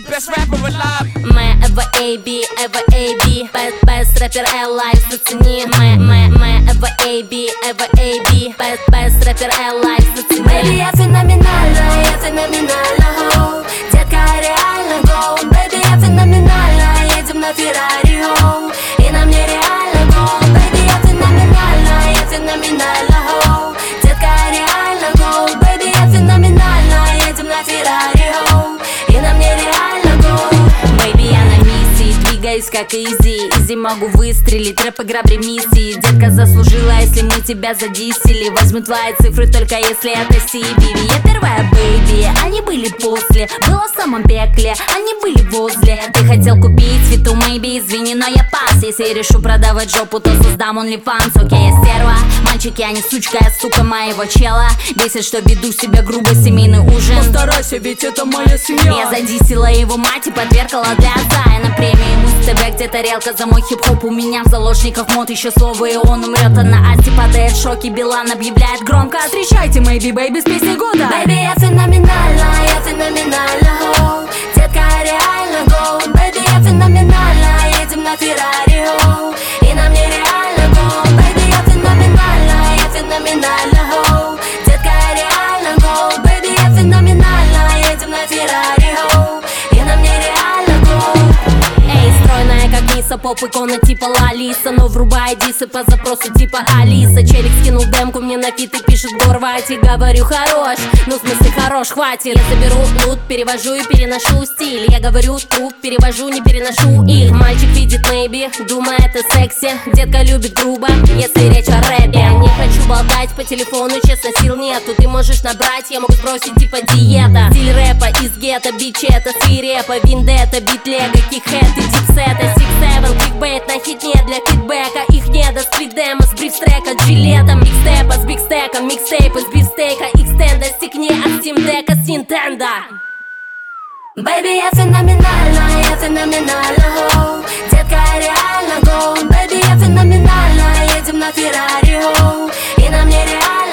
best rapper alive. Мы Эва Эйби, best rapper alive, зацени. Мы Эва Эйби, best rapper alive, зацени. Baby, я феноменальна, хоу. Детка, реально гоу. Baby, я феноменальна, едем на Феррари, хоу. И на мне реально гоу. Baby, я феноменальна, хоу. Детка, реально гоу. Baby, я феноменальна, едем на Феррари, хоу. И на мне реально гоу. Baby, я на миссии, двигаюсь как изи. Изи могу выстрелить, рэп игра в ремиссии. Детка заслужила, если мы тебя задисили. Возьму твои цифры, только если это CBV. Я первая, бэйби, они были после. Было в самом пекле, они были возле. Ты хотел купить цвету, maybe, извини, но я пас. Если решу продавать жопу, то создам OnlyFans. Окей, я стерва, мальчик, я не сучка, я сука моего чела. Бесит, что веду себя грубо, семейный ужин. Постарайся, ведь это моя семья. Я задисила его мать и подвергала для отца. Я на премии Муз-ТВ, где тарелка за мой хип-хоп. У меня в заложниках мод, еще слово и он умрет. А на Асте падает в шоке, Билан объявляет громко: встречайте, Maybe Baby с песней года. Baby, я феноменальна, хоу. Детка, реально гоу. Baby, я феноменальна, едем на Феррари, хоу. И на мне реально гоу. Baby, я феноменальна, хоу. Детка, реально гоу. Baby, я феноменальна, едем на Феррари, хоу. И на мне реально гоу. Эй, стройная как Ниса, поп-икона типа Лалиса. Но врубай дисы по запросу типа Алиса. Челик скинул демку мне на фит и пишет горвать. И говорю хорош, ну в смысле хорош, хватит. Я заберу лут, перевожу и переношу стиль. Я говорю труп, перевожу, не переношу их. Мальчик видит maybe, думает это секси. Детка любит грубо, если речь о рэпе. Я не хочу болтать по телефону, честно сил нету. Ты можешь набрать, я могу сбросить типа диета. Стиль рэпа из гетто, бичи это свирепо. Виндетта, бит лего, кик-хэт и дипсета. 6-7, кликбейт на хитне для фидбэка. Их не до спид-демо с бриф-трека, джилетом. Микстепа с бигстеком, микстейп из бифстейка. Икстенда, стикни от Steam Deck с Nintendo. Baby, я феноменальна, хоу. Детка, реально гоу. Baby, я феноменальна, едем на Феррари, хоу. И на мне реально